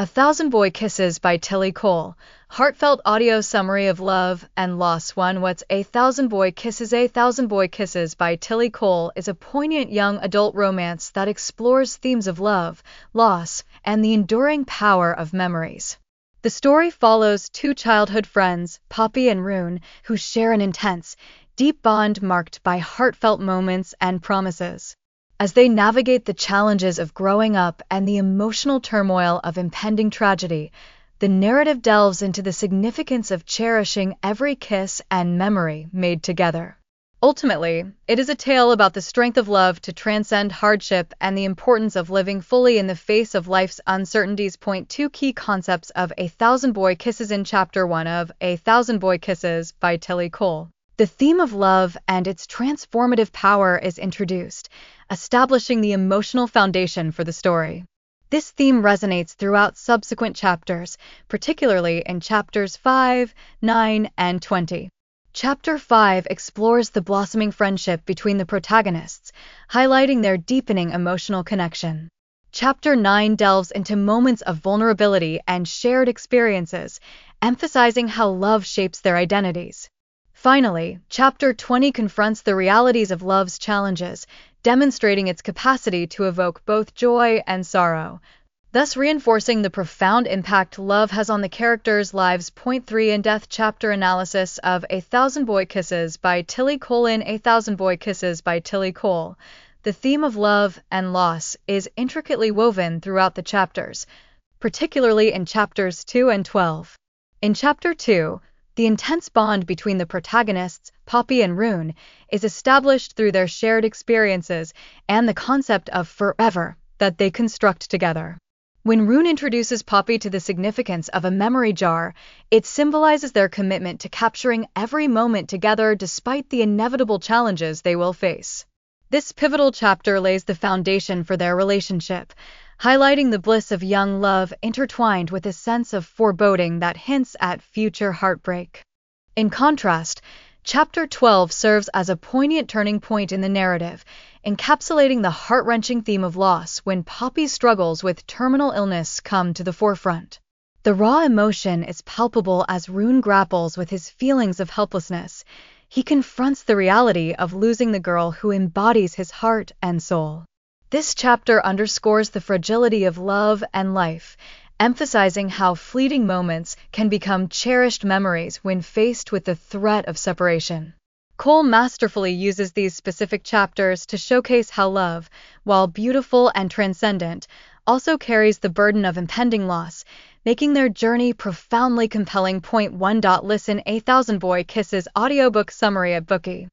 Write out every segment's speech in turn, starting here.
A Thousand Boy Kisses by Tilly Cole. Heartfelt audio summary of love and loss. 1. What's A Thousand Boy Kisses? A Thousand Boy Kisses by Tilly Cole is a poignant young adult romance that explores themes of love, loss, and the enduring power of memories. The story follows two childhood friends, Poppy and Rune, who share an intense, deep bond marked by heartfelt moments and promises. As they navigate the challenges of growing up and the emotional turmoil of impending tragedy, the narrative delves into the significance of cherishing every kiss and memory made together. Ultimately, it is a tale about the strength of love to transcend hardship and the importance of living fully in the face of life's uncertainties. 2 Key concepts of A Thousand Boy Kisses. In Chapter 1 of A Thousand Boy Kisses by Tilly Cole, the theme of love and its transformative power is introduced, establishing the emotional foundation for the story. This theme resonates throughout subsequent chapters, particularly in chapters 5, 9, and 20. Chapter 5 explores the blossoming friendship between the protagonists, highlighting their deepening emotional connection. Chapter 9 delves into moments of vulnerability and shared experiences, emphasizing how love shapes their identities. Finally, Chapter 20 confronts the realities of love's challenges, demonstrating its capacity to evoke both joy and sorrow, thus reinforcing the profound impact love has on the characters' lives. 3 In-depth chapter analysis of A Thousand Boy Kisses by Tilly Cole. In A Thousand Boy Kisses by Tilly Cole, the theme of love and loss is intricately woven throughout the chapters, particularly in chapters 2 and 12. In Chapter 2, the intense bond between the protagonists, Poppy and Rune, is established through their shared experiences and the concept of forever that they construct together. When Rune introduces Poppy to the significance of a memory jar, it symbolizes their commitment to capturing every moment together despite the inevitable challenges they will face. This pivotal chapter lays the foundation for their relationship, highlighting the bliss of young love intertwined with a sense of foreboding that hints at future heartbreak. In contrast, Chapter 12 serves as a poignant turning point in the narrative, encapsulating the heart-wrenching theme of loss when Poppy's struggles with terminal illness come to the forefront. The raw emotion is palpable as Rune grapples with his feelings of helplessness. He confronts the reality of losing the girl who embodies his heart and soul. This chapter underscores the fragility of love and life, emphasizing how fleeting moments can become cherished memories when faced with the threat of separation. Cole masterfully uses these specific chapters to showcase how love, while beautiful and transcendent, also carries the burden of impending loss, making their journey profoundly compelling. 1. Listen A Thousand Boy Kisses audiobook summary at Bookey.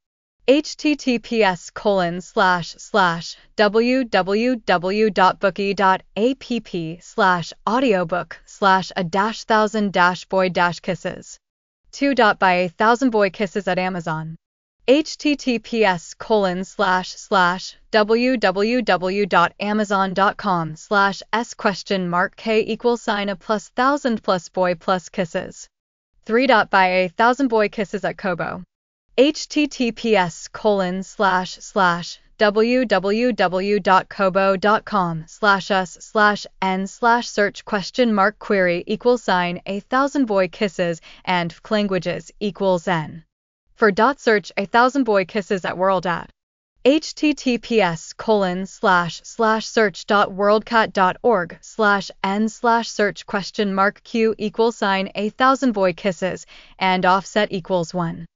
https://www.bookie.app/audiobook/a-thousand-boy-kisses. 2. Buy A Thousand Boy Kisses at Amazon. https://www.amazon.com/s?k=a+1000+boy+kisses. 3. Buy A Thousand Boy Kisses at Kobo. https://www.kobo.com/us/n/search?query=A Thousand Boy Kisses and languages=N. For search A Thousand Boy Kisses at World at https://search.worldcat.org/n/search?q=A Thousand Boy Kisses and offset=1.